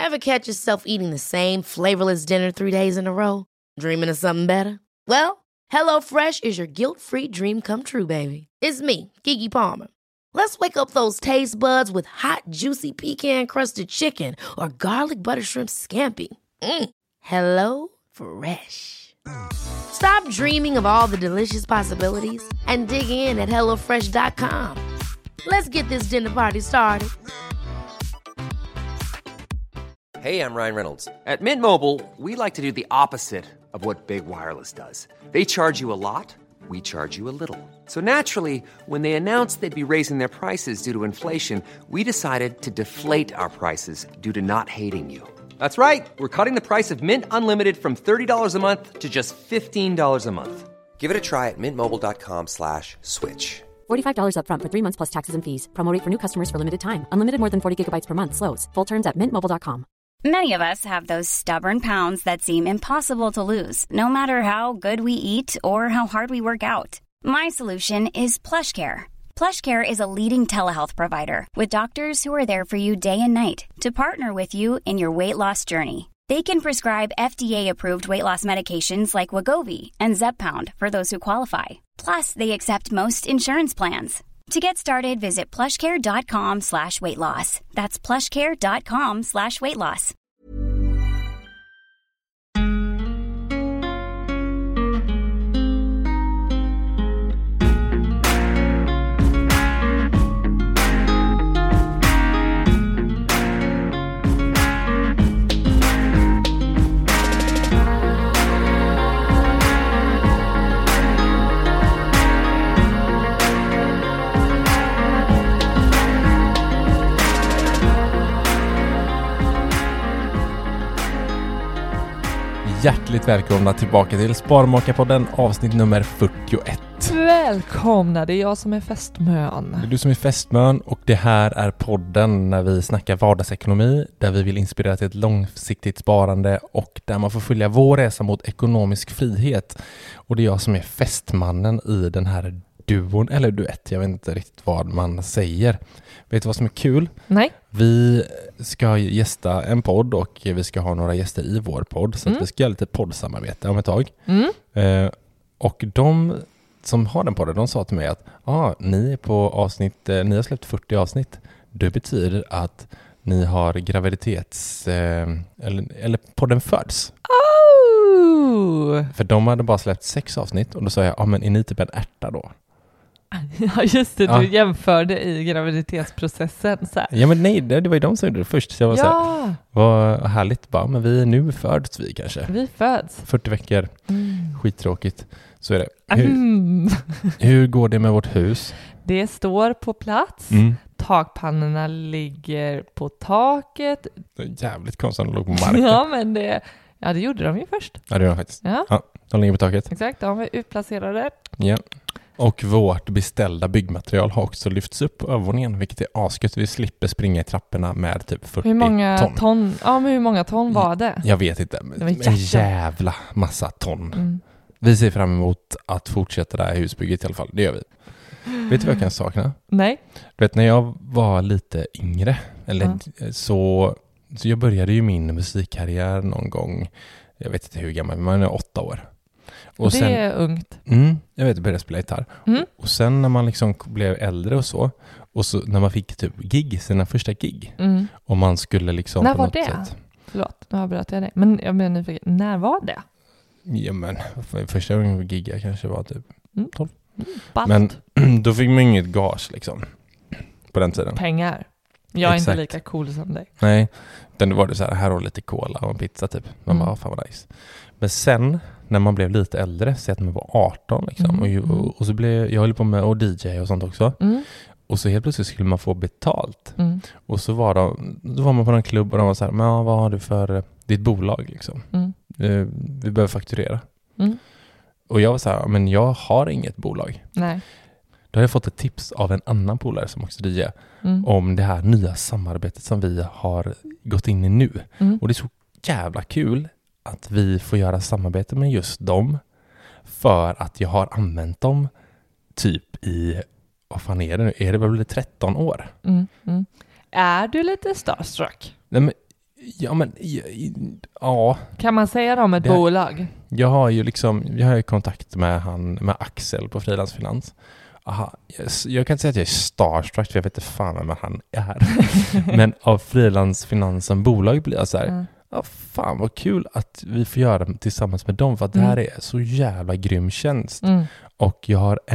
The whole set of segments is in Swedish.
Ever catch yourself eating the same flavorless dinner 3 days in a row? Dreaming of something better? Well, HelloFresh is your guilt-free dream come true, baby. It's me, Keke Palmer. Let's wake up those taste buds with hot, juicy pecan-crusted chicken or garlic butter shrimp scampi. Hello Fresh. Stop dreaming of all the delicious possibilities and dig in at HelloFresh.com. Let's get this dinner party started. Hey, I'm Ryan Reynolds. At Mint Mobile, we like to do the opposite of what Big Wireless does. They charge you a lot, we charge you a little. So naturally, when they announced they'd be raising their prices due to inflation, we decided to deflate our prices due to not hating you. That's right. We're cutting the price of Mint Unlimited from $30 a month to just $15 a month. Give it a try at mintmobile.com/switch. $45 up front for 3 months plus taxes and fees. Promo rate for new customers for limited time. Unlimited more than 40 gigabytes per month slows. Full terms at mintmobile.com. Many of us have those stubborn pounds that seem impossible to lose, no matter how good we eat or how hard we work out. My solution is PlushCare. PlushCare is a leading telehealth provider with doctors who are there for you day and night to partner with you in your weight loss journey. They can prescribe FDA-approved weight loss medications like Wegovy and Zepbound for those who qualify. Plus, they accept most insurance plans. To get started, visit plushcare.com/weightloss. That's plushcare.com/weightloss. Hjärtligt välkomna tillbaka till Sparmakarpodden avsnitt nummer 41. Välkomna, det är jag som är fästmön. Det är du som är fästmön och det här är podden när vi snackar vardagsekonomi, där vi vill inspirera till ett långsiktigt sparande och där man får följa vår resa mot ekonomisk frihet. Och det är jag som är fästmannen i den här duon, eller duett, jag vet inte riktigt vad man säger. Vet du vad som är kul? Nej. Vi ska gästa en podd och vi ska ha några gäster i vår podd. Så att vi ska göra lite poddsamarbete om ett tag. Och de som har den podden, de sa till mig att ni är på avsnitt, ni har släppt 40 avsnitt. Det betyder att ni har graviditets... eller podden föds. Oh! För de hade bara släppt 6 avsnitt och då sa jag, men är ni typ en ärta då? Ja, just det. Du jämförde i graviditetsprocessen. Så här. Ja, men nej, det var ju de som gjorde det först. Så jag var så här, vad härligt bara. Men nu föds vi kanske. Vi föds. 40 veckor. Skittråkigt. Så är det. Hur går det med vårt hus? Det står på plats. Takpannorna ligger på taket. Det är jävligt konstigt att de låg på marken. Ja, men det gjorde de ju först. Ja, det gjorde de faktiskt. Ja, de ligger på taket. Exakt, de är utplacerade. Ja. Och vårt beställda byggmaterial har också lyfts upp på övervåningen, vilket är asgött. Vi slipper springa i trapporna med typ 40 hur många ton? Ja, men hur många ton var det? Jag vet inte. Det var en jävla massa ton. Vi ser fram emot att fortsätta det här husbygget i alla fall. Det gör vi. Vet du vad jag kan sakna? Nej. Du vet, när jag var lite yngre, så jag började ju min musikkarriär någon gång, jag vet inte hur gammal, men jag är 8 år. Och det sen, är ungt. Jag vet, jag började spela gitarr. Och sen när man liksom blev äldre och så när man fick typ sina första gig, och man skulle liksom när på var något det? sätt... Förlåt, nu avbröt jag dig. Men jag menar nyfiken, när var det? Ja, men första gången jag giggade kanske var typ 12. Bast. Men då fick man inget gage liksom på den tiden. Pengar. Jag är Exakt. inte lika cool som dig. Nej, då var det så här har lite cola och en pizza typ. Man bara, fan vad nice. Men sen när man blev lite äldre, så att man var 18 liksom, och så blev jag höll på med och DJ och sånt också. Och så helt plötsligt skulle man få betalt. Och så då var man på en klubb och de var så här, men vad har du för ditt bolag liksom? Vi behöver fakturera. Och jag var så här, men jag har inget bolag. Nej. Då har jag fått ett tips av en annan polare som också DJ om det här nya samarbetet som vi har gått in i nu. Och det är så jävla kul att vi får göra samarbete med just dem, för att jag har använt dem typ i, vad fan är det nu? Är det väl 13 år? Är du lite starstruck? Nej, men Ja, men ja. Kan man säga det om ett bolag? Jag har ju kontakt med Axel på Frilansfinans. Aha, jag kan inte säga att jag är starstruck, för jag vet inte fan vem han är. Men av Frilansfinans som bolag blir jag så här, fan vad kul att vi får göra det tillsammans med dem, för att det här är så jävla grym tjänst. Och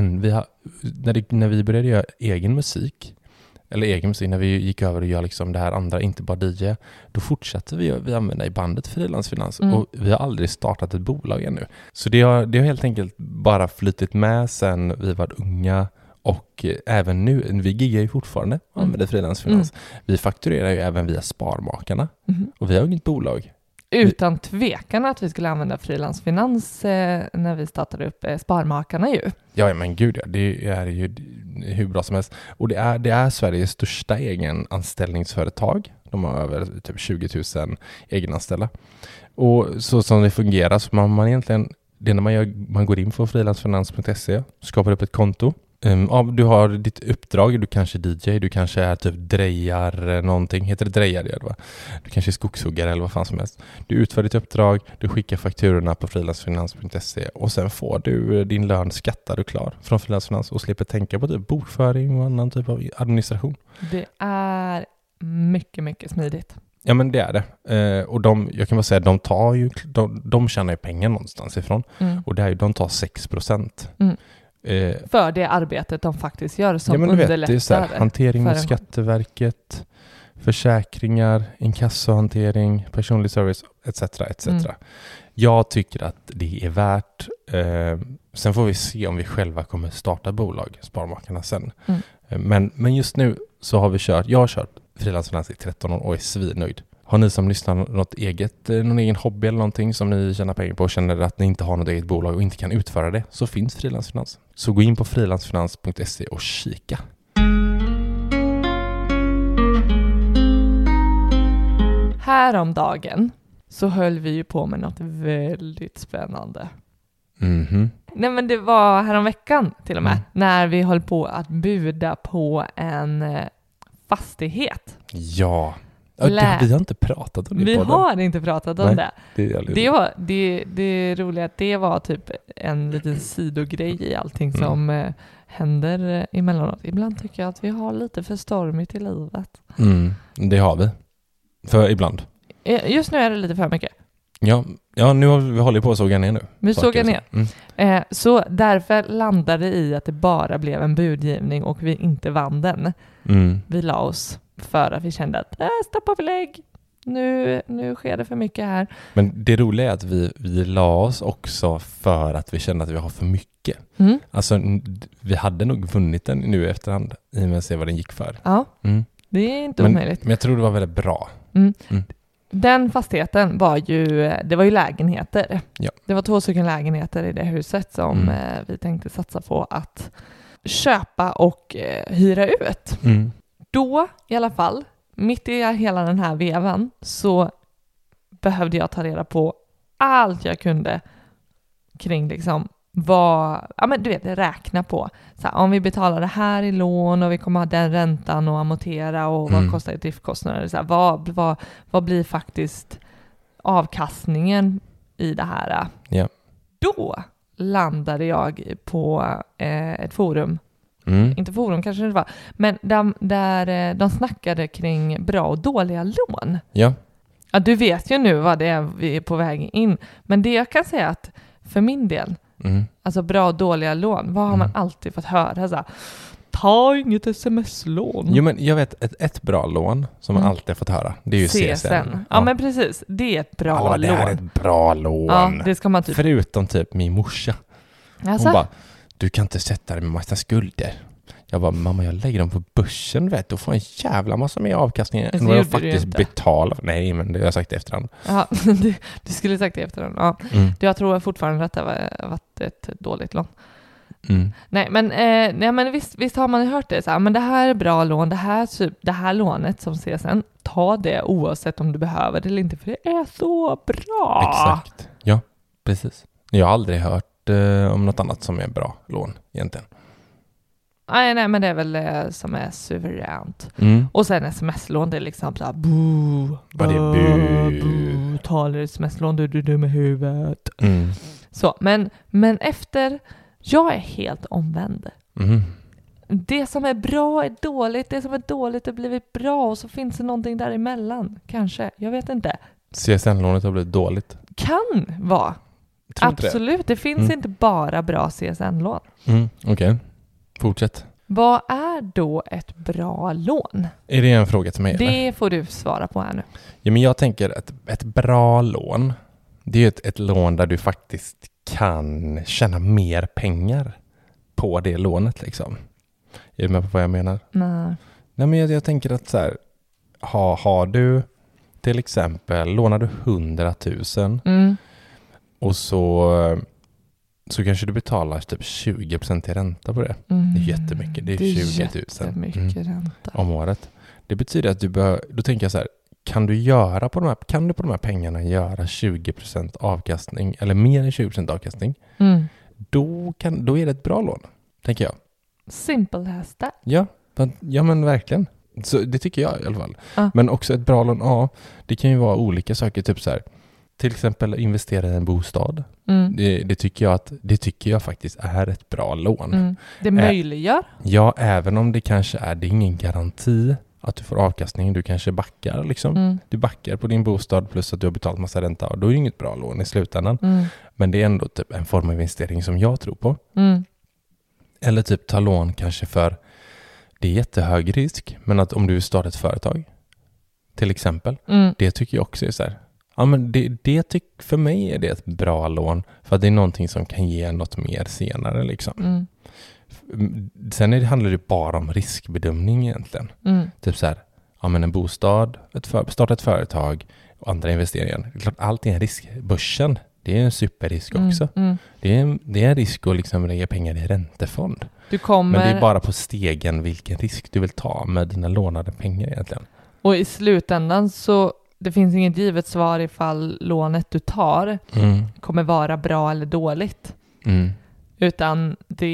när vi började göra egen musik, när vi gick över och gör liksom det här andra, inte bara DJ, då fortsatte vi använda i bandet Frilansfinans, och vi har aldrig startat ett bolag ännu. Så det har helt enkelt bara flyttit med sen vi var unga, och även nu, vi giggar ju fortfarande och använder Frilansfinans. Vi fakturerar ju även via Sparmakarna, och vi har inget bolag. Utan tvekan att vi skulle använda Frilansfinans när vi startade upp Sparmakarna ju. Ja, men gud, det är ju hur bra som helst. Och det är Sveriges största egen anställningsföretag. De har över typ 20 000 egenanställda. Och så som det fungerar, så man egentligen, det är när man går in på frilansfinans.se, skapar upp ett konto. Du har ditt uppdrag, du kanske är DJ, du kanske är typ drejar någonting, heter det drejar det, va? Du kanske är skogshuggare eller vad fan som helst. Du utför ditt uppdrag, du skickar fakturorna på frilansfinans.se, och sen får du din lön skattad och klar från Frilansfinans, och slipper tänka på typ bokföring och annan typ av administration. Det är mycket, mycket smidigt. Ja, men det är det. Och jag kan bara säga, de tjänar ju pengar någonstans ifrån. Och det är ju, de tar 6%. För det arbetet de faktiskt gör, som underlättar. Det är så här, hantering med Skatteverket, försäkringar, inkassohantering, personlig service, etc. Jag tycker att det är värt. Sen får vi se om vi själva kommer starta bolag, Sparmakarna, sen. Men just nu så har jag har kört Frilansfinans i 13 år och är svinnöjd. Har ni som lyssnar någon egen hobby eller någonting som ni tjänar pengar på och känner att ni inte har något eget bolag och inte kan utföra det, så finns Frilansfinans. Så gå in på frilansfinans.se och kika. Häromdagen så höll vi ju på med något väldigt spännande. Nej, men det var häromveckan till och med, när vi höll på att buda på en fastighet. Ja. Vi har inte pratat om det. Vi har inte pratat om det. Det roliga att det var typ en liten sidogrej i allting som händer emellanåt. Ibland tycker jag att vi har lite för stormigt i livet. Det har vi. För ibland. Just nu är det lite för mycket. Ja, nu har vi hållit på att såga ner nu. Vi sågar ner. Så därför landade det i att det bara blev en budgivning och vi inte vann den. Vi la oss för att vi kände att stoppar vi lägg. Nu sker det för mycket här. Men det roliga är att vi la oss också för att vi kände att vi har för mycket. Alltså, vi hade nog vunnit den nu i efterhand i och med att se vad den gick för. Ja, det är inte omöjligt. Men jag tror det var väldigt bra. Den fastigheten var ju lägenheter. Ja. Det var 2 stycken lägenheter i det huset som vi tänkte satsa på att köpa och hyra ut. Då i alla fall, mitt i hela den här vevan, så behövde jag ta reda på allt jag kunde kring liksom räkna på. Så här, om vi betalar det här i lån och vi kommer ha den räntan och amortera och vad kostar det driftkostnader? Så här, vad blir faktiskt avkastningen i det här? Yeah. Då landade jag på ett forum. Inte forum kanske det var, men där de snackade kring bra och dåliga lån. Ja. Ja, du vet ju nu vad det är vi är på väg in. Men det jag kan säga att för min del, alltså bra och dåliga lån, vad har man alltid fått höra? Så här, ta inget sms-lån. Jo, men jag vet ett bra lån som man alltid har fått höra. Det är ju CSN. Ja, men precis. Det är ett bra lån. Det här är ett bra lån. Ja, det ska man typ. Förutom typ min morsa. Alltså? Hon bara, du kan inte sätta dig med massa skulder. Jag bara, mamma, jag lägger dem på börsen, vet du, och får en jävla massa mer avkastning än vad jag faktiskt betalar. Nej, men det har jag sagt i efterhand. Ja, du skulle sagt det i efterhand. Ja. Jag tror fortfarande att det var ett dåligt lån. Nej, men visst har man hört det så här, men det här är bra lån, det här lånet som CSN, ta det oavsett om du behöver det eller inte, för det är så bra. Exakt. Ja, precis. Jag har aldrig hört om något annat som är bra lån egentligen. Nej, men det är väl det som är suveränt. Och sen sms-lån, det är liksom så här Vad det är bu. Talar sms-lån, du är dum i huvudet. Så, men efter, jag är helt omvänd. Det som är bra är dåligt, det som är dåligt har blivit bra, och så finns det någonting däremellan, kanske, jag vet inte. CSN-lånet har blivit dåligt. Kan vara. Absolut, det finns inte bara bra CSN-lån. Okej. Fortsätt. Vad är då ett bra lån? Är det en fråga till mig? Det eller? får du svara på här nu. Ja, men jag tänker att ett bra lån, det är ett lån där du faktiskt kan tjäna mer pengar på det lånet liksom. Är du med på vad jag menar? Nej. Nej, men jag tänker att så här, har du till exempel, lånar du 100 000 och så kanske du betalar typ 20% i ränta på det. Det är jättemycket. Det är 20 000 ränta om året. Det betyder att då tänker jag så här, kan du på de här pengarna göra 20% avkastning eller mer än 20% avkastning? Då är det ett bra lån, tänker jag. Simple as that. Ja, men verkligen. Så det tycker jag i alla fall. Men också ett bra lån, det kan ju vara olika saker, typ så här, till exempel investera i en bostad. Det tycker jag faktiskt är ett bra lån. Det möjliggör. Ja, även om det kanske det är ingen garanti att du får avkastning. Du kanske backar liksom. Du backar på din bostad plus att du har betalat massa ränta, och då är det inget bra lån i slutändan. Men det är ändå typ en form av investering som jag tror på. Eller typ ta lån kanske för, det är jättehög risk, men att om du startar ett företag till exempel, det tycker jag också är så här. Ja, men för mig är det ett bra lån, för att det är någonting som kan ge något mer senare liksom. Sen handlar det bara om riskbedömning egentligen. Typ så här, ja, men en bostad, starta ett företag och andra investeringar. Det är klart, allt är en risk. Börsen, det är en superrisk också. Det är en risk att liksom lägga pengar i räntefond. Men det är bara på stegen vilken risk du vill ta med dina lånade pengar egentligen. Och i slutändan så det finns inget givet svar ifall lånet du tar kommer vara bra eller dåligt. Utan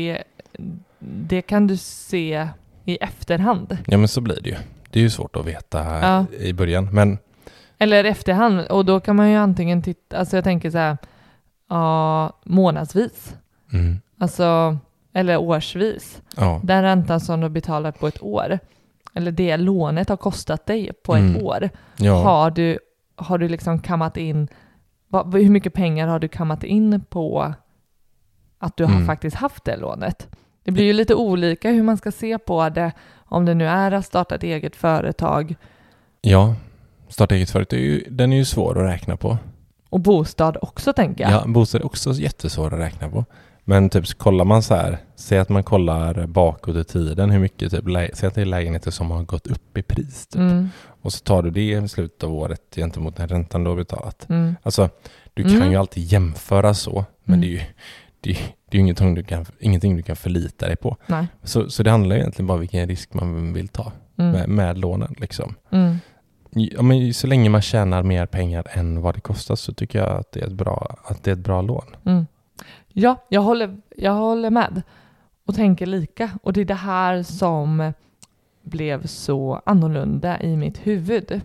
det kan du se i efterhand. Ja, men så blir det ju. Det är ju svårt att veta i början. Men... Eller efterhand. Och då kan man ju antingen titta, alltså jag tänker så här, månadsvis. Alltså, eller årsvis. Den räntan som du betalar på ett år, eller det lånet har kostat dig på ett år. Har du liksom kammat in, hur mycket pengar har du kammat in på att du har faktiskt haft det lånet? Det blir ju lite olika hur man ska se på det, om det nu är att starta ett eget företag. Ja, starta eget företag, den är ju svår att räkna på. Och bostad också, tänker jag. Ja, bostad är också jättesvår att räkna på. Men typ kollar man så här, säg att man kollar bakåt i tiden hur mycket, typ, säg att det är lägenheter som har gått upp i pris typ. Och så tar du det i slutet av året gentemot den räntan du har betalat. Alltså, du kan ju alltid jämföra så, men det är ju ingenting du kan förlita dig på. Nej. Så det handlar egentligen bara om vilken risk man vill ta med lånen liksom. Ja, men så länge man tjänar mer pengar än vad det kostar, så tycker jag att det är ett bra lån. Ja, jag håller med och tänker lika. Och det är det här som blev så annorlunda i mitt huvud.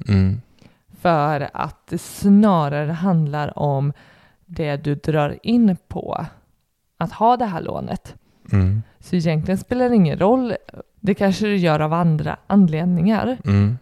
För att det snarare handlar om det du drar in på att ha det här lånet. Så egentligen spelar det ingen roll. Det kanske du gör av andra anledningar.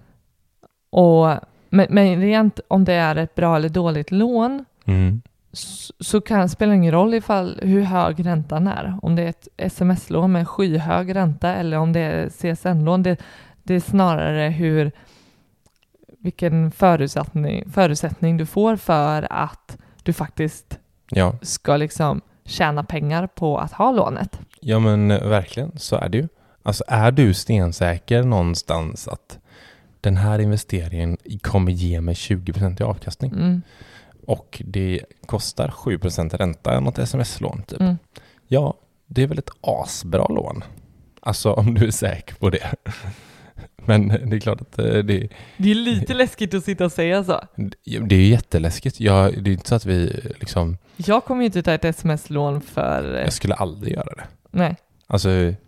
Men rent om det är ett bra eller dåligt lån, så kan det spela ingen roll hur hög räntan är. Om det är ett sms-lån med skyhög ränta eller om det är CSN-lån. Det är snarare vilken förutsättning du får för att du faktiskt ska liksom tjäna pengar på att ha lånet. Ja, men verkligen, så är det ju. Alltså, är du stensäker någonstans att den här investeringen kommer ge mig 20% i avkastning och det kostar 7% ränta än något sms-lån typ. Ja, det är väl ett asbra lån. Alltså, om du är säker på det. Men det är klart att det är lite läskigt att sitta och säga så. Det är jätteläskigt. Det är inte så att vi liksom... Jag kommer ju inte ta ett sms-lån för... Jag skulle aldrig göra det. Nej. Alltså,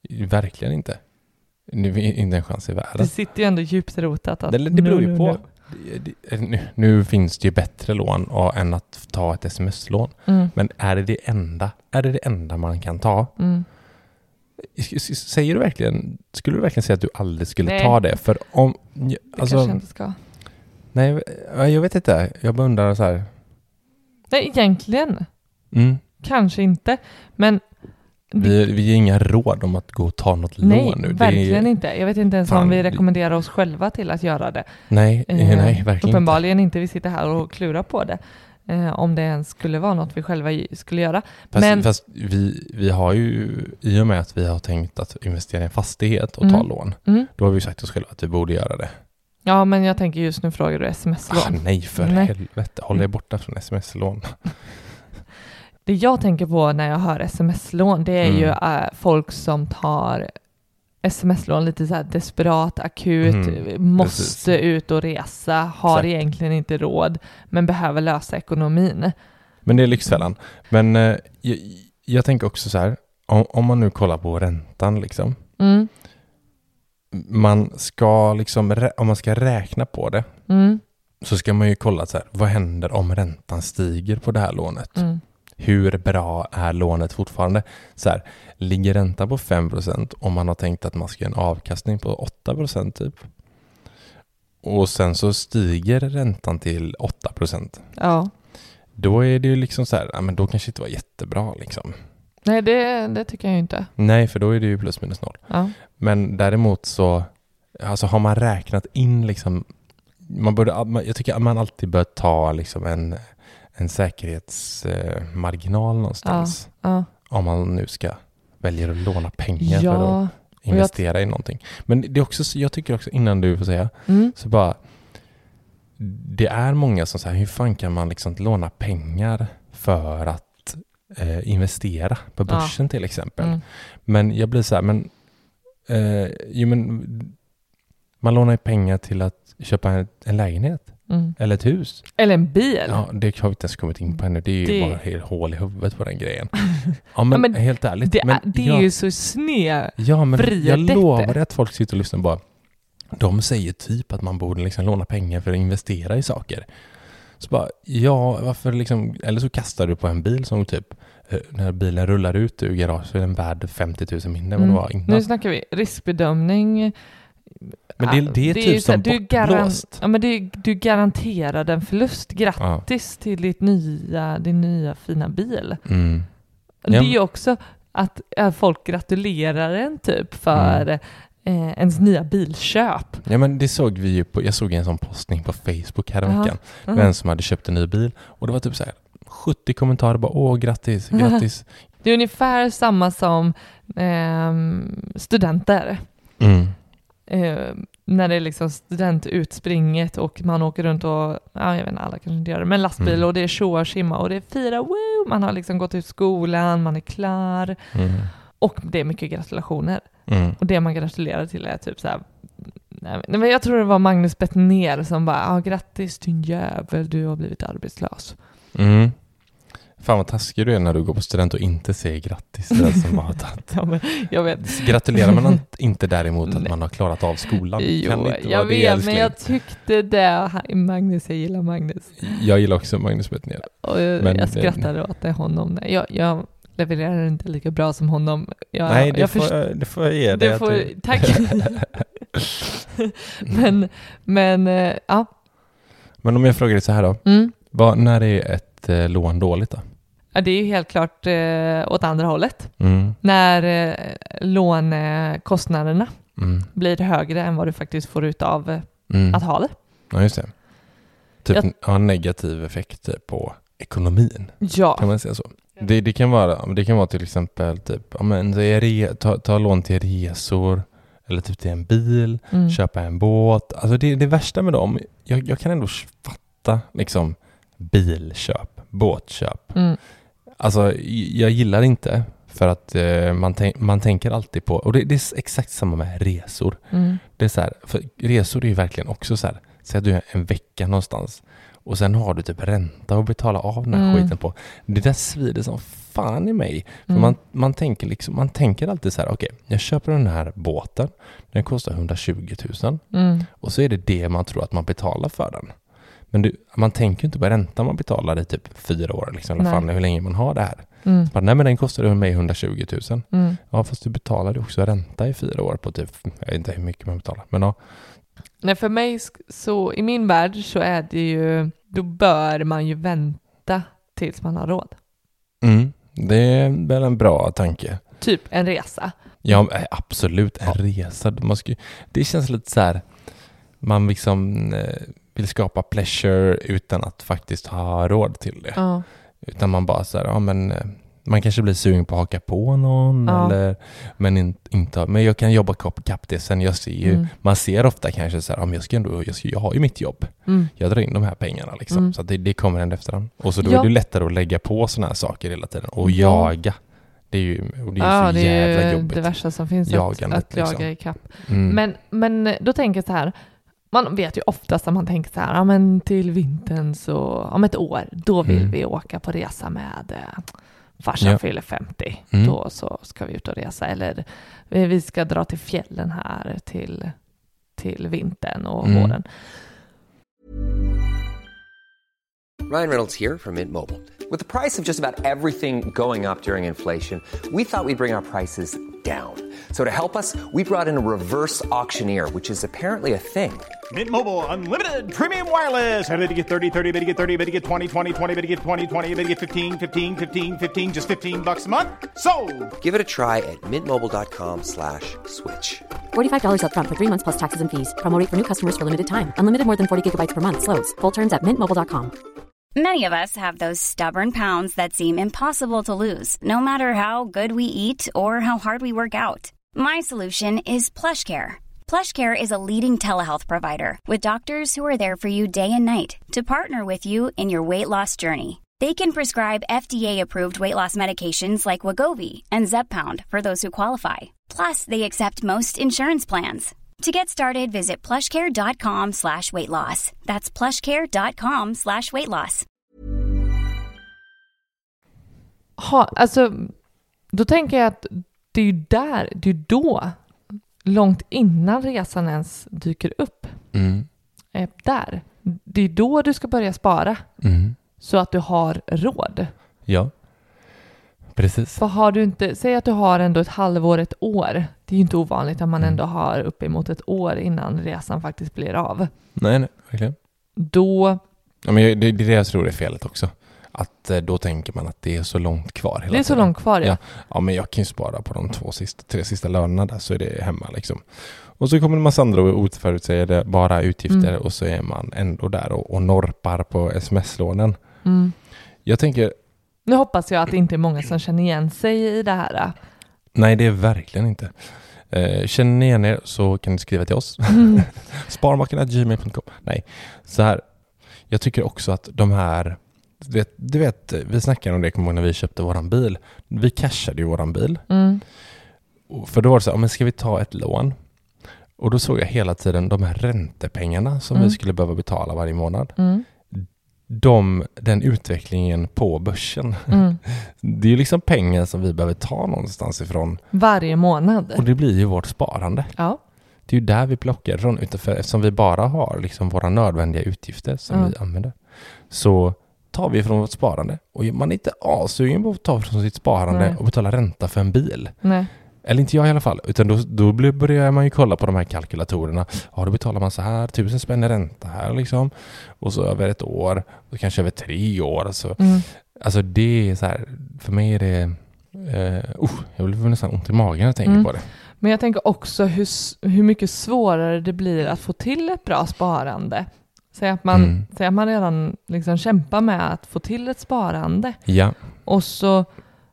Verkligen inte. Nu är inte en chans i världen. Det sitter ju ändå djupt rotat. Att Det beror ju på. Nu finns det ju bättre lån än att ta ett sms-lån. Men är det enda man kan ta? Säger du verkligen, skulle du verkligen säga att du aldrig skulle ta det? För om... Alltså, kanske inte ska. Nej, jag vet inte. Jag bara undrar så här. Nej, egentligen. Kanske inte. Men... Vi har inga råd om att gå och ta något lån nu. Verkligen inte. Jag vet inte ens om vi rekommenderar oss själva till att göra det. Nej, verkligen uppenbarligen inte. Vi sitter här och klurar på det. Om det ens skulle vara något vi själva skulle göra. Fast vi har ju, i och med att vi har tänkt att investera i en fastighet och ta lån, då har vi sagt oss själva att vi borde göra det. Ja, men jag tänker just nu frågar du sms-lån. Nej, för helvete. Håll dig borta från sms-lån. Det jag tänker på när jag hör sms-lån, det är ju folk som tar sms-lån lite så här desperat, akut, måste ut och resa, har egentligen inte råd, men behöver lösa ekonomin. Men det är Lyxfällan. Men jag tänker också så här, om man nu kollar på räntan liksom, man ska liksom, om man ska räkna på det, så ska man ju kolla så här, vad händer om räntan stiger på det här lånet? Hur bra är lånet fortfarande? Så här, ligger räntan på 5% om man har tänkt att man ska göra en avkastning på 8% typ. Och sen så stiger räntan till 8%. Ja. Då är det ju liksom så här, ja, men då kanske det inte var jättebra liksom. Nej, det tycker jag ju inte. Nej, för då är det ju plus minus noll. Ja. Men däremot så, alltså har man räknat in liksom, jag tycker att man alltid bör ta liksom en säkerhetsmarginal någonstans. Ja. Om man nu ska välja att låna pengar för att investera i någonting. Men det är också, jag tycker också, innan du får säga, så bara, det är många som säger, hur fan kan man liksom låna pengar för att investera på börsen till exempel. Men jag blir så här, men man lånar ju pengar till att köpa en lägenhet. Eller ett hus. Eller en bil. Ja, det har vi inte ens kommit in på ännu. Det är ju bara helt hål i huvudet på den grejen. Ja, men helt ärligt. Det är ju så sned. Ja, men jag lovar att folk sitter och lyssnar bara. De säger typ att man borde liksom låna pengar för att investera i saker. Så bara, ja, varför liksom... Eller så kastar du på en bil som typ... När bilen rullar ut ur garaget så är den värd 50 000 mindre än vad det var innan. Nu snackar vi riskbedömning... Men det är typ som bortblåst. Ja, men du garanterar en förlust. Grattis till din nya fina bil. Det är ju också att folk gratulerar en typ för ens nya bilköp. Ja, men det såg vi ju jag såg en sån postning på Facebook här veckan. Med en som hade köpt en ny bil. Och det var typ så här 70 kommentarer bara, grattis. Det är ungefär samma som studenter. När det är liksom studentutspringet och man åker runt och, jag vet inte, alla kanske inte gör det, men lastbil och det är tjoa och simma och det är fira, man har liksom gått ut skolan, man är klar och det är mycket gratulationer. Och det man gratulerar till är typ så här, nej, men jag tror det var Magnus Bettner som bara, grattis din jävel, du har blivit arbetslös. Fan vad taskig du är när du går på student och inte säger grattis till den som har tagit. Ja, men jag vet. Gratulerar man inte däremot att man har klarat av skolan? Jo, kan det inte jag vara vet, men jag tyckte det. Magnus, jag gillar Magnus. Jag gillar också Magnus Bettner. Och jag skrattade åt det honom. Jag levererar inte lika bra som honom. Nej, det får jag ge dig. Tack. men ja. Men om jag frågar dig så här då. När är ett lån dåligt då? Ja, det är ju helt klart åt andra hållet. När lånekostnaderna blir högre än vad du faktiskt får ut av att ha det. Ja, just det. Typ en negativ effekt på ekonomin. Ja. Kan man säga så? Det kan vara till exempel typ, ta lån till resor eller typ till en bil, köpa en båt. Alltså det värsta med dem, jag kan ändå fatta liksom bilköp, båtköp. Alltså jag gillar inte för att man tänker alltid på, och det är exakt samma med resor. Det är så här, för resor är ju verkligen också så här, säg att du är en vecka någonstans Och sen har du typ ränta att betala av den här skiten på. Det där svider som fan i mig. För man tänker alltid så här, okej, jag köper den här båten. Den kostar 120 000. Och så är det man tror att man betalar för den. Men man tänker inte på ränta man betalar i typ 4 år. Liksom, eller fan, hur länge man har det här. Så bara, nej, men den kostar mig 120 000. Ja, fast du betalar också ränta i 4 år på typ, jag vet inte hur mycket man betalar. Men ja. Nej, för mig så i min värld så är det ju, då bör man ju vänta tills man har råd. Det är väl en bra tanke. Typ en resa. Ja, absolut en resa. Det känns lite så här, man liksom vill skapa pleasure utan att faktiskt ha råd till det. Utan man bara så här, ja men man kanske blir sugen på att haka på någon eller men jag kan jobba kapp det sen. Jag ser ju, man ser ofta kanske så här, ja, men jag har ju mitt jobb. Jag drar in de här pengarna liksom. Så att det kommer ändå efterhand. Och så då är det lättare att lägga på såna här saker hela tiden och jaga. Det är ju så jävla jobbigt. Det värsta som finns att liksom. jaga i kapp. Men då tänker jag så här, man vet ju oftast att man tänker så här, ja men till vintern så om ett år, då vill vi åka på resa med farsan fyller 50. Då så ska vi ut och resa. Eller vi ska dra till fjällen här till vintern och våren. Ryan Reynolds here from Mint Mobile. With the price of just about everything going up during inflation, we thought we'd bring our prices down. So to help us, we brought in a reverse auctioneer, which is apparently a thing. Mint Mobile Unlimited Premium Wireless. How to get 30, 30, bit to get 30, bit to get 20, 20, 20, bit to get 20, 20, bit to get 15, 15, 15, 15, just $15 a month? Sold! Give it a try at mintmobile.com/switch. $45 up front for 3 months plus taxes and fees. Promo rate for new customers for limited time. Unlimited more than 40 gigabytes per month. Slows full terms at mintmobile.com. Many of us have those stubborn pounds that seem impossible to lose, no matter how good we eat or how hard we work out. My solution is PlushCare. PlushCare is a leading telehealth provider with doctors who are there for you day and night to partner with you in your weight loss journey. They can prescribe FDA-approved weight loss medications like Wegovy and Zepbound for those who qualify. Plus, they accept most insurance plans. To get started, visit plushcare.com/weightloss. That's plushcare.com/weightloss. Alltså, då tänker jag att det är då, långt innan resan ens dyker upp. Det är då du ska börja spara. Så att du har råd. Ja. Precis. För har du inte, säg att du har ändå ett halvår, ett år. Det är ju inte ovanligt att man ändå har uppemot ett år innan resan faktiskt blir av. Nej, verkligen. Då... Ja, men det är det jag tror är felet också. Att då tänker man att det är så långt kvar hela tiden. Det är så långt kvar, ja. Ja, men jag kan ju spara på de 3 sista lönerna där, så är det hemma liksom. Och så kommer en massa andra oförutsägda bara utgifter och så är man ändå där och norpar på sms-lånen. Jag tänker... Nu hoppas jag att det inte är många som känner igen sig i det här. Nej, det är verkligen inte. Känner ni igen er så kan ni skriva till oss. Sparmakarna@gmail.com. Nej, så här. Jag tycker också att de här... Du vet, vi snackade om det när vi köpte våran bil. Vi cashade ju våran bil. För då var det så här, men ska vi ta ett lån? Och då såg jag hela tiden de här räntepengarna som vi skulle behöva betala varje månad. Den utvecklingen på börsen. Det är ju liksom pengar som vi behöver ta någonstans ifrån. Varje månad. Och det blir ju vårt sparande. Ja. Det är ju där vi plockar från, eftersom vi bara har liksom våra nödvändiga utgifter som vi använder. Så tar vi från vårt sparande. Och man är inte avsugen på att ta från sitt sparande och betala ränta för en bil. Nej. Eller inte jag i alla fall. Utan då börjar man ju kolla på de här kalkylatorerna. Ja, då betalar man så här, 1000 spänn i ränta här liksom. Och så över ett år. Och kanske över 3 år. Så. Alltså det är så här, för mig är det... jag blir nästan ont i magen när jag tänker på det. Men jag tänker också hur mycket svårare det blir att få till ett bra sparande. Säg att man redan liksom kämpar med att få till ett sparande. Ja. Och så...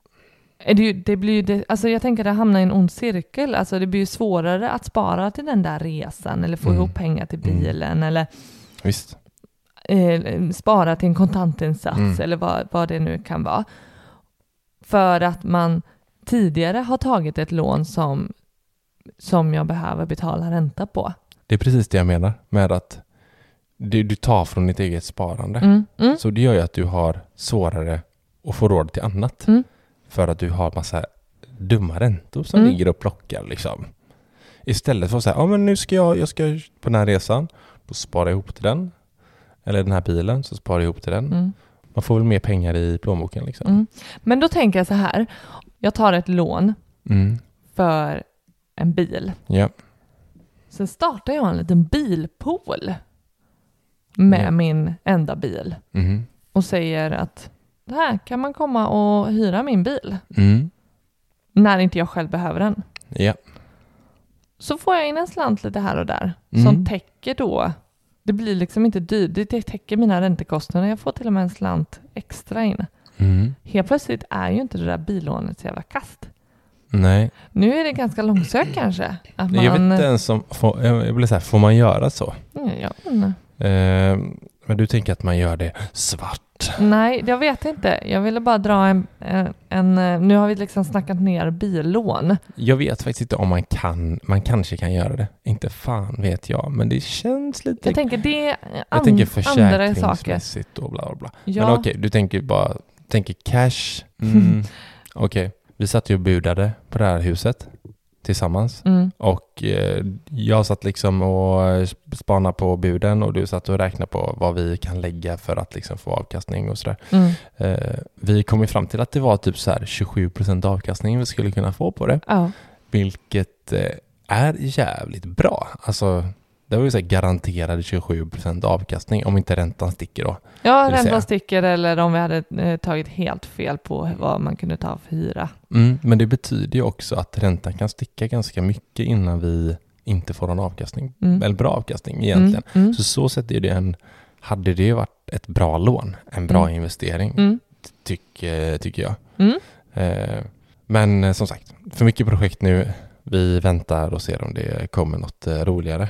Alltså jag tänker att det hamnar i en ond cirkel. Alltså det blir ju svårare att spara till den där resan eller få ihop pengar till bilen eller visst. Spara till en kontantinsats eller vad det nu kan vara. För att man tidigare har tagit ett lån som jag behöver betala ränta på. Det är precis det jag menar med att du tar från ditt eget sparande. Så det gör ju att du har svårare att få råd till annat. För att du har massa dumma räntor som ligger och plockar liksom. Istället för att säga, men nu ska jag ska på den här resan, då sparar jag ihop till den. Eller den här bilen, så sparar jag ihop till den. Man får väl mer pengar i plånboken liksom. Men då tänker jag så här, jag tar ett lån för en bil. Ja. Sen startar jag en liten bilpool med min enda bil. Och säger att det här kan man komma och hyra min bil. När inte jag själv behöver den. Ja. Så får jag in en slant lite här och där. Som täcker då. Det blir liksom inte dyrt. Det täcker mina räntekostnader. Jag får till och med en slant extra in. Helt plötsligt är ju inte det där billånet så jävla kast. Nej. Nu är det ganska långsökt kanske. Att man... Jag vet inte ens om... Jag blir så här, får man göra så? Ja. Men du tänker att man gör det svart? Nej, jag vet inte. Jag ville bara dra en nu har vi liksom snackat ner billån. Jag vet faktiskt inte om man kanske kan göra det. Inte fan vet jag. Men det känns lite... Jag tänker det jag tänker andra saker. Försäkringsmässigt och bla bla bla. Ja. Men okej, du tänker cash. Okej, vi satt ju och budade på det här huset tillsammans. Och jag satt liksom och spanade på buden och du satt och räknade på vad vi kan lägga för att liksom få avkastning och sådär. Vi kom ju fram till att det var typ så här 27% avkastning vi skulle kunna få på det. Vilket är jävligt bra. Alltså det var ju så här garanterad 27% avkastning om inte räntan sticker då. Ja, räntan sticker eller om vi hade tagit helt fel på vad man kunde ta för hyra. Men det betyder ju också att räntan kan sticka ganska mycket innan vi inte får någon avkastning. Eller bra avkastning egentligen. Så sätt är det hade det varit ett bra lån, en bra investering tycker jag. Men som sagt, för mycket projekt nu. Vi väntar och ser om det kommer något roligare.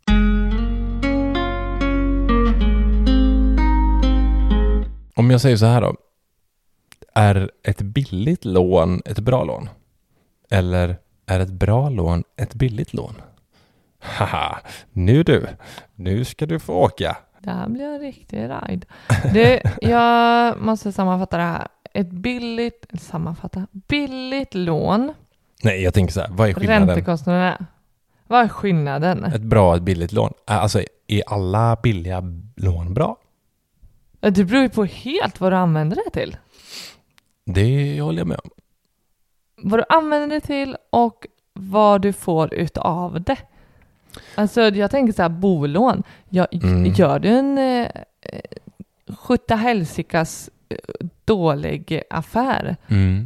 Om jag säger så här då. Är ett billigt lån ett bra lån? Eller är ett bra lån ett billigt lån? Haha, nu ska du få åka. Det här blir en riktig ride. Jag måste sammanfatta det här. Ett billigt lån. Nej, jag tänker så här, vad är skillnaden? Räntekostnaderna. Vad är skillnaden? Ett bra, ett billigt lån. Alltså, är alla billiga lån bra? Det beror ju på helt vad du använder det till. Det håller jag med om. Vad du använder det till och vad du får utav det. Alltså jag tänker så här, bolån. Gör du en skjutta hälsikas dålig affär.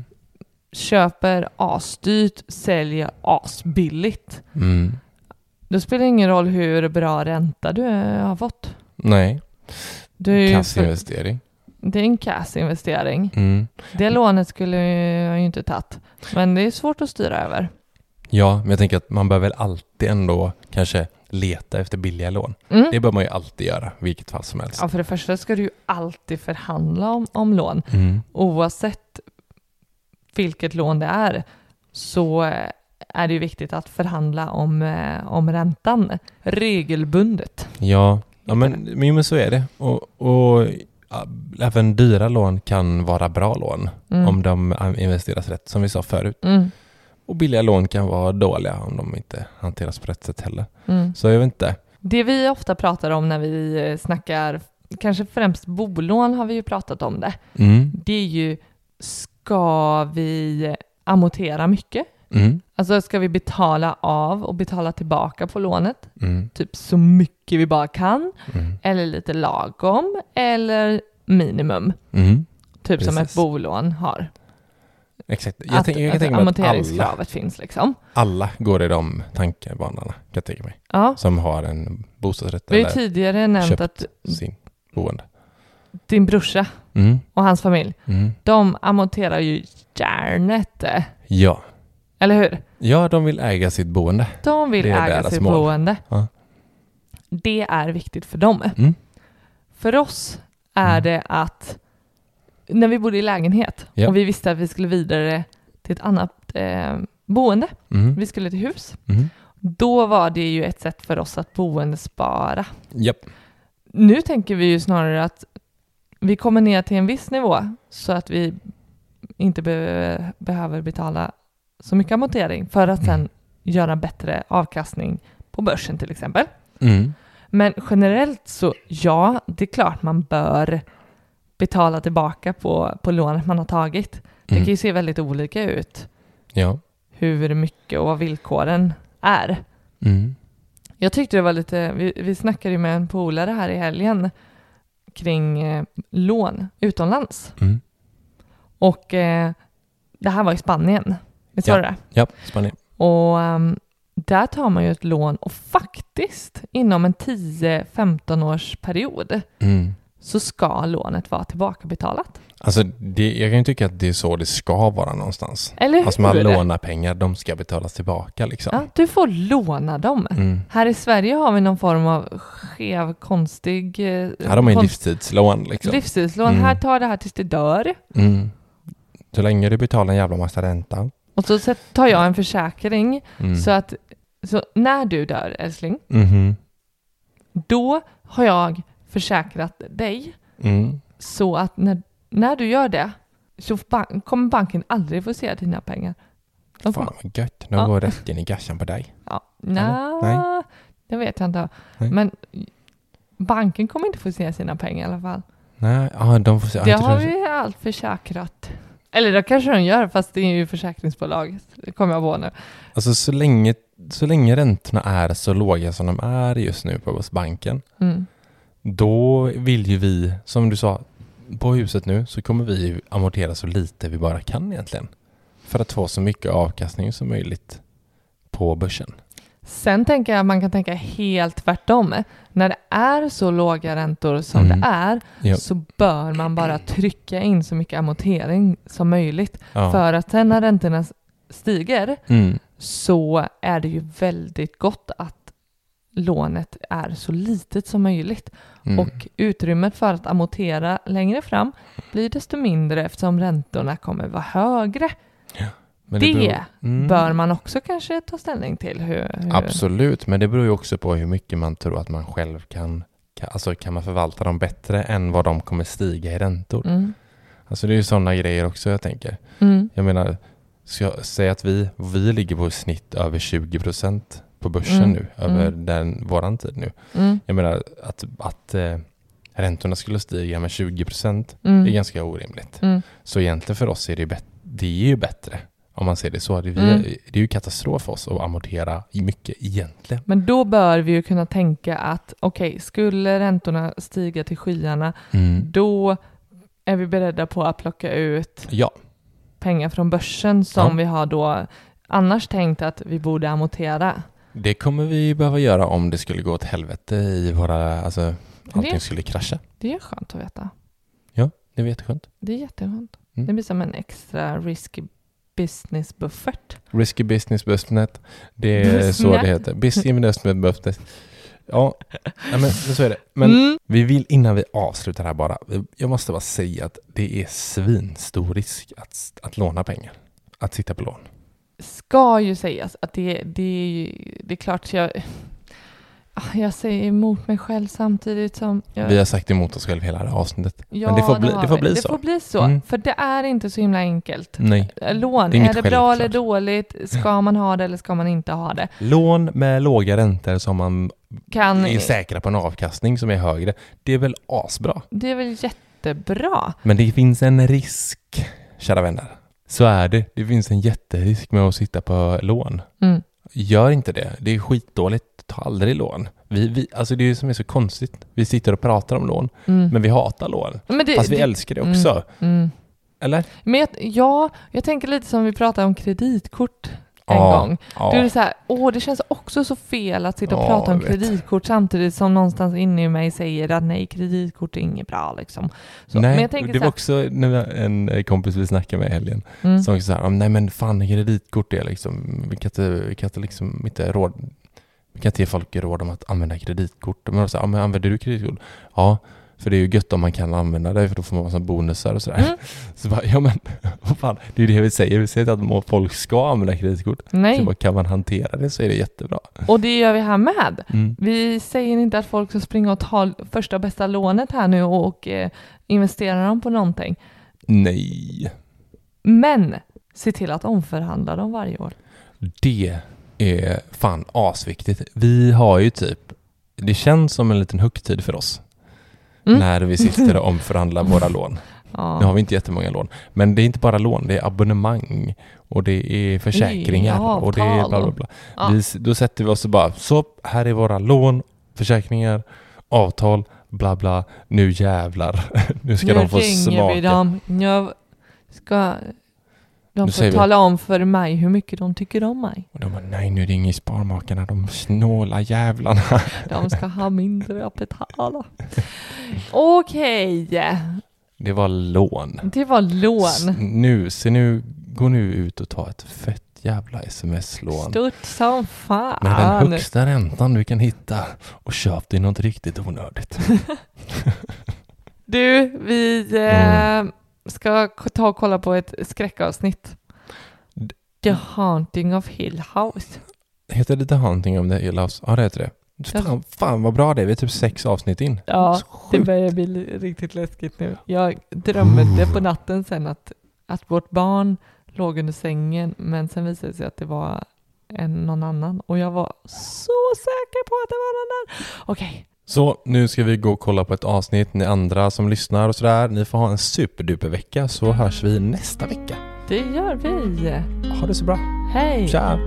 Köper asdyrt, säljer asbilligt. Det spelar ingen roll hur bra ränta du har fått. Nej. Kassinvestering. Det är en kassinvestering. Det lånet skulle jag ju inte tagit. Men det är svårt att styra över. Ja, men jag tänker att man behöver alltid ändå kanske leta efter billiga lån. Det bör man ju alltid göra, vilket fall som helst. Ja, för det första ska du ju alltid förhandla om lån. Oavsett vilket lån det är så är det ju viktigt att förhandla om räntan regelbundet. Ja, men så är det. Och även dyra lån kan vara bra lån om de investeras rätt, som vi sa förut. Och billiga lån kan vara dåliga om de inte hanteras på rätt sätt heller. Så jag vet inte. Det vi ofta pratar om när vi snackar, kanske främst bolån har vi ju pratat om det. Det är ju, ska vi amortera mycket? Alltså ska vi betala av och betala tillbaka på lånet? Typ så mycket vi bara kan. Eller lite lagom. Eller minimum. Typ som ett bolån har. Exakt. Jag tänker mig amorteringskravet finns liksom. Alla går i de tankebanorna, kan jag tänka mig. Ja. Som har en bostadsrätt vi har tidigare nämnt att sin boende. Din brorsa och hans familj, de amorterar ju järnet. Ja. Eller hur? Ja, de vill äga sitt boende. De vill äga sitt boende. Ja. Det är viktigt för dem. För oss är det att när vi bodde i lägenhet och vi visste att vi skulle vidare till ett annat boende. Vi skulle till hus. Då var det ju ett sätt för oss att boendespara. Japp. Nu tänker vi ju snarare att vi kommer ner till en viss nivå så att vi inte behöver betala så mycket amortering för att sen göra bättre avkastning på börsen till exempel. Men generellt så ja, det är klart man bör betala tillbaka på lånet man har tagit. Det kan ju se väldigt olika ut. Ja. Hur mycket och vad villkoren är. Jag tyckte det var lite, vi snackade ju med en polare här i helgen kring lån utomlands. Och det här var i Spanien. Visst var det? Ja, Spanien. Och där tar man ju ett lån och faktiskt inom en 10-15 års period så ska lånet vara tillbakabetalat. Alltså jag kan ju tycka att det är så det ska vara någonstans. Eller hur? Alltså man lånar pengar, de ska betalas tillbaka liksom. Ja, du får låna dem. Här i Sverige har vi någon form av skev, konstig... Här har man ju livstidslån liksom. Livstidslån. Här tar det här tills du dör. Så länge du betalar en jävla massa ränta. Och så tar jag en försäkring så när du dör, älskling, då har jag försäkrat dig så att när du gör det så kommer banken aldrig få se dina pengar. Fan vad gött. De går rätt in i gassan på dig. Ja, nej, det vet jag inte. Nej. Men banken kommer inte få se sina pengar i alla fall. Nej, de får se. Det har vi allt försäkrat. Eller då kanske de gör, fast det är ju försäkringsbolag. Det kommer jag på nu. Alltså så länge räntorna är så låga som de är just nu på banken, då vill ju vi, som du sa, på huset nu så kommer vi amortera så lite vi bara kan egentligen. För att få så mycket avkastning som möjligt på börsen. Sen tänker jag att man kan tänka helt tvärtom. När det är så låga räntor som det är så bör man bara trycka in så mycket amortering som möjligt. Ja. För att sen när räntorna stiger så är det ju väldigt gott att lånet är så litet som möjligt. Och utrymmet för att amortera längre fram blir desto mindre eftersom räntorna kommer vara högre. Ja. Men det bör man också kanske ta ställning till. Hur... Absolut, men det beror ju också på hur mycket man tror att man själv kan man förvalta dem bättre än vad de kommer stiga i räntor. Alltså det är ju sådana grejer också jag tänker. Jag menar, ska jag säga att vi ligger på snitt över 20% på börsen nu, över våran tid nu. Jag menar att räntorna skulle stiga med 20% är ganska orimligt. Så egentligen för oss är det är ju bättre. Om man ser det så. Det är ju katastrof för oss att amortera mycket egentligen. Men då bör vi ju kunna tänka att skulle räntorna stiga till skyarna då är vi beredda på att plocka ut pengar från börsen som vi har då annars tänkt att vi borde amortera. Det kommer vi behöva göra om det skulle gå åt helvete i våra... Alltså, allting skulle krascha. Det är skönt att veta. Ja, det är jätteskönt. Det är jätteskönt. Det blir som en extra risky business buffert. Risky business buffert. Det är så det heter. Business buffert. Ja, men så är det. Men vi vill innan vi avslutar här bara. Jag måste bara säga att det är svinstor risk att låna pengar. Att sitta på lån. Ska ju sägas att det är klart jag säger emot mig själv samtidigt som... Vi har sagt emot oss själv hela det här avsnittet. Ja, men det får bli så. Det får bli så, för det är inte så himla enkelt. Nej. Lån, är det bra eller dåligt? Ska man ha det eller ska man inte ha det? Lån med låga räntor som man är säkra på en avkastning som är högre. Det är väl asbra? Det är väl jättebra. Men det finns en risk, kära vänner. Så är det. Det finns en jätterisk med att sitta på lån. Gör inte det. Det är skitdåligt. Ta aldrig lån. Alltså det är ju som är så konstigt. Vi sitter och pratar om lån. Men vi hatar lån. Fast vi älskar det också. Eller? Men jag tänker lite som vi pratade om kreditkort en gång. Ja. Det är så här, det känns också så fel att sitta och prata om kreditkort samtidigt som någonstans inne i mig säger att nej, kreditkort är inget bra liksom. Så, nej, men jag tänker det var också en kompis vi snackade med i helgen som också så här, nej men fan, kreditkort är liksom, vi kan inte liksom inte råd, vi kan inte ge folk råd om att använda kreditkort. Men så här, men använder du kreditkort? Ja. För det är ju gött om man kan använda det, för då får man massa bonusar och sådär. Så bara, ja men, vad fan, det är ju det vi säger. Vi säger att folk ska använda kreditkort. Nej. Så bara, kan man hantera det så är det jättebra. Och det gör vi här med. Vi säger inte att folk ska springa och ta första bästa lånet här nu och investera dem på någonting. Nej. Men se till att omförhandla dem varje år. Det är fan asviktigt. Vi har ju typ, det känns som en liten högtid för oss. När vi sitter och omförhandlar våra lån. Nu har vi inte jättemånga lån. Men det är inte bara lån, det är abonnemang. Och det är försäkringar. Och det är bla bla bla. Då sätter vi oss och bara, så här är våra lån, försäkringar, avtal, bla bla. Nu jävlar. Nu ska de få smaka. Vi dem. De får tala om för mig hur mycket de tycker om mig. Och de bara, nej nu ringer Sparmakarna, de snåla jävlarna. De ska ha mindre att betala. Okej. Det var lån. Det var lån. Gå nu ut och ta ett fett jävla sms-lån. Stort som fan. Med den högsta räntan du kan hitta. Och köp dig något riktigt onödigt. Du, vi ska ta och kolla på ett skräckavsnitt. The Haunting of Hill House. Heter det The Haunting of the Hill House? Ja, det heter det. Fan vad bra det är. Vi är typ 6 avsnitt in. Ja, det börjar bli riktigt läskigt nu. Jag drömde på natten sen att vårt barn låg under sängen, men sen visade det sig att det var någon annan. Och jag var så säker på att det var någon annan. Okej. Så nu ska vi gå och kolla på ett avsnitt. Ni andra som lyssnar och sådär, ni får ha en superduper vecka, så hörs vi nästa vecka. Det gör vi. Ha det så bra. Hej. Tja.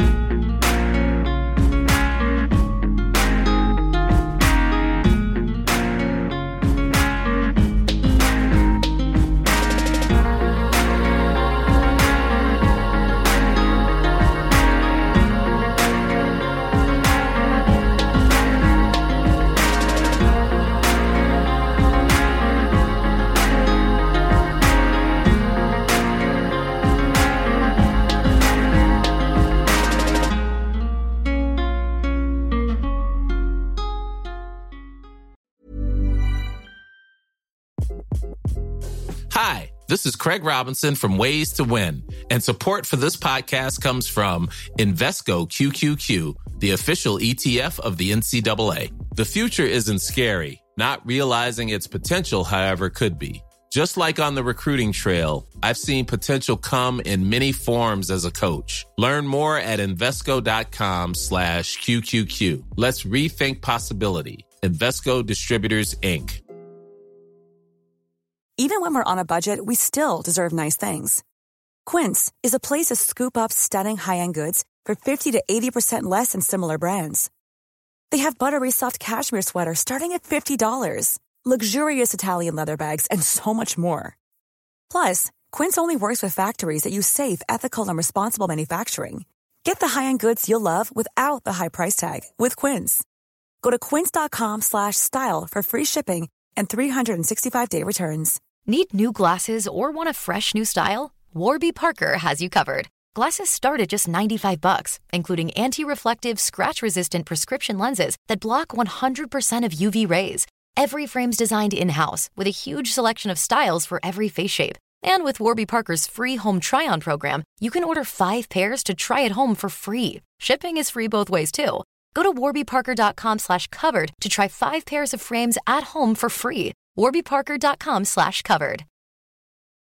Hi, this is Craig Robinson from Ways to Win, and support for this podcast comes from Invesco QQQ, the official ETF of the NCAA. The future isn't scary. Not realizing its potential, however, could be. Just like on the recruiting trail, I've seen potential come in many forms as a coach. Learn more at Invesco.com/QQQ. Let's rethink possibility. Invesco Distributors, Inc. Even when we're on a budget, we still deserve nice things. Quince is a place to scoop up stunning high-end goods for 50 to 80% less than similar brands. They have buttery soft cashmere sweaters starting at $50, luxurious Italian leather bags, and so much more. Plus, Quince only works with factories that use safe, ethical, and responsible manufacturing. Get the high-end goods you'll love without the high price tag with Quince. Go to quince.com/style for free shipping and 365-day returns. Need new glasses or want a fresh new style? Warby Parker has you covered. Glasses start at just $95, including anti-reflective, scratch-resistant prescription lenses that block 100% of UV rays. Every frame's designed in-house with a huge selection of styles for every face shape. And with Warby Parker's free home try-on program, you can order 5 pairs to try at home for free. Shipping is free both ways, too. Go to warbyparker.com/covered to try 5 pairs of frames at home for free. warbyparker.com/covered.